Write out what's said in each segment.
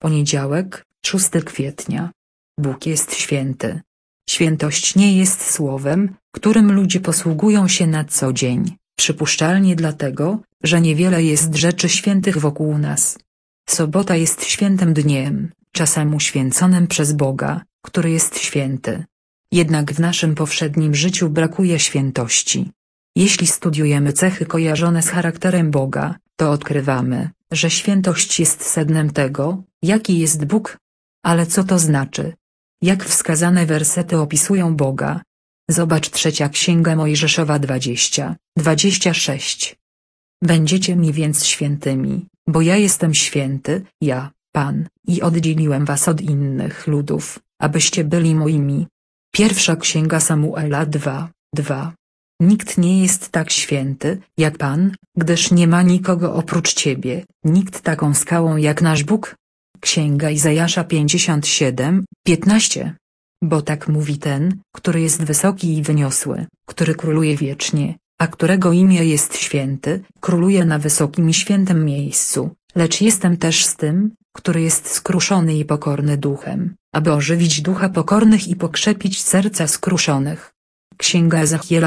Poniedziałek, 6 kwietnia. Bóg jest święty. Świętość nie jest słowem, którym ludzie posługują się na co dzień, przypuszczalnie dlatego, że niewiele jest rzeczy świętych wokół nas. Sobota jest świętym dniem, czasem uświęconym przez Boga, który jest święty. Jednak w naszym powszednim życiu brakuje świętości. Jeśli studiujemy cechy kojarzone z charakterem Boga, to odkrywamy, że świętość jest sednem tego, jaki jest Bóg. Ale co to znaczy? Jak wskazane wersety opisują Boga? Zobacz 3 Księga Mojżeszowa 20:26. Będziecie mi więc świętymi, bo ja jestem święty, ja, Pan, i oddzieliłem was od innych ludów, abyście byli moimi. 1 Księga Samuela 2:2. Nikt nie jest tak święty, jak Pan, gdyż nie ma nikogo oprócz Ciebie, nikt taką skałą jak nasz Bóg. Księga Izajasza 57:15. Bo tak mówi ten, który jest wysoki i wyniosły, który króluje wiecznie, a którego imię jest święty, króluje na wysokim i świętym miejscu, lecz jestem też z tym, który jest skruszony i pokorny duchem, aby ożywić ducha pokornych i pokrzepić serca skruszonych. Księga Ezechiela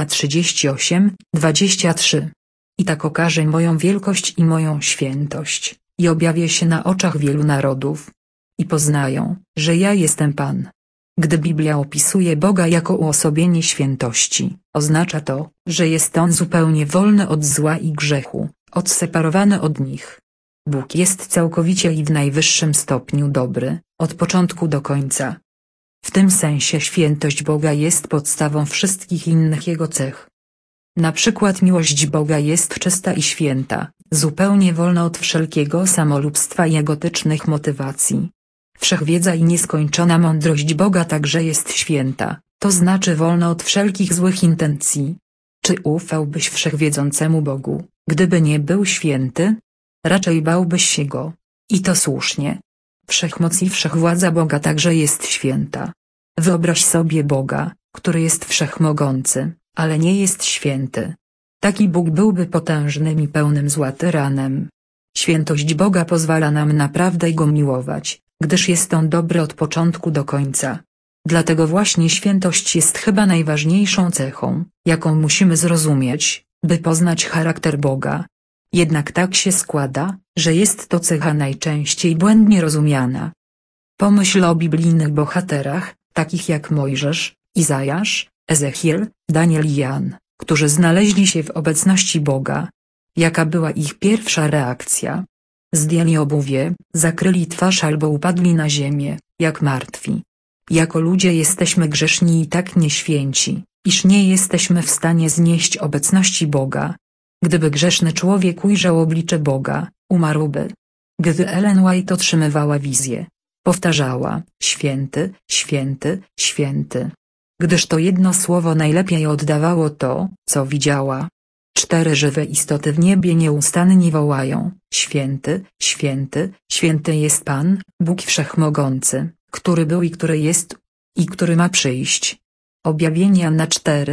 38:23. I tak okaże moją wielkość i moją świętość, i objawię się na oczach wielu narodów. I poznają, że ja jestem Pan. Gdy Biblia opisuje Boga jako uosobienie świętości, oznacza to, że jest On zupełnie wolny od zła i grzechu, odseparowany od nich. Bóg jest całkowicie i w najwyższym stopniu dobry, od początku do końca. W tym sensie świętość Boga jest podstawą wszystkich innych Jego cech. Na przykład miłość Boga jest czysta i święta, zupełnie wolna od wszelkiego samolubstwa i egotycznych motywacji. Wszechwiedza i nieskończona mądrość Boga także jest święta, to znaczy wolna od wszelkich złych intencji. Czy ufałbyś wszechwiedzącemu Bogu, gdyby nie był święty? Raczej bałbyś się Go. I to słusznie. Wszechmoc i wszechwładza Boga także jest święta. Wyobraź sobie Boga, który jest wszechmogący, ale nie jest święty. Taki Bóg byłby potężnym i pełnym zła tyranem. Świętość Boga pozwala nam naprawdę Go miłować, gdyż jest On dobry od początku do końca. Dlatego właśnie świętość jest chyba najważniejszą cechą, jaką musimy zrozumieć, by poznać charakter Boga. Jednak tak się składa, że jest to cecha najczęściej błędnie rozumiana. Pomyśl o biblijnych bohaterach, takich jak Mojżesz, Izajasz, Ezechiel, Daniel i Jan, którzy znaleźli się w obecności Boga. Jaka była ich pierwsza reakcja? Zdjęli obuwie, zakryli twarz albo upadli na ziemię, jak martwi. Jako ludzie jesteśmy grzeszni i tak nieświęci, iż nie jesteśmy w stanie znieść obecności Boga. Gdyby grzeszny człowiek ujrzał oblicze Boga, umarłby. Gdy Ellen White otrzymywała wizję, powtarzała: święty, święty, święty. Gdyż to jedno słowo najlepiej oddawało to, co widziała. 4 żywe istoty w niebie nieustannie wołają: święty, święty, święty jest Pan, Bóg Wszechmogący, który był i który jest, i który ma przyjść. Objawienie Jana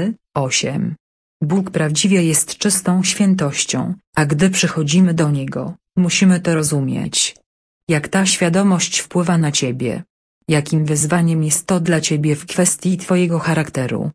4:8. Bóg prawdziwie jest czystą świętością, a gdy przychodzimy do Niego, musimy to rozumieć. Jak ta świadomość wpływa na Ciebie? Jakim wyzwaniem jest to dla Ciebie w kwestii Twojego charakteru?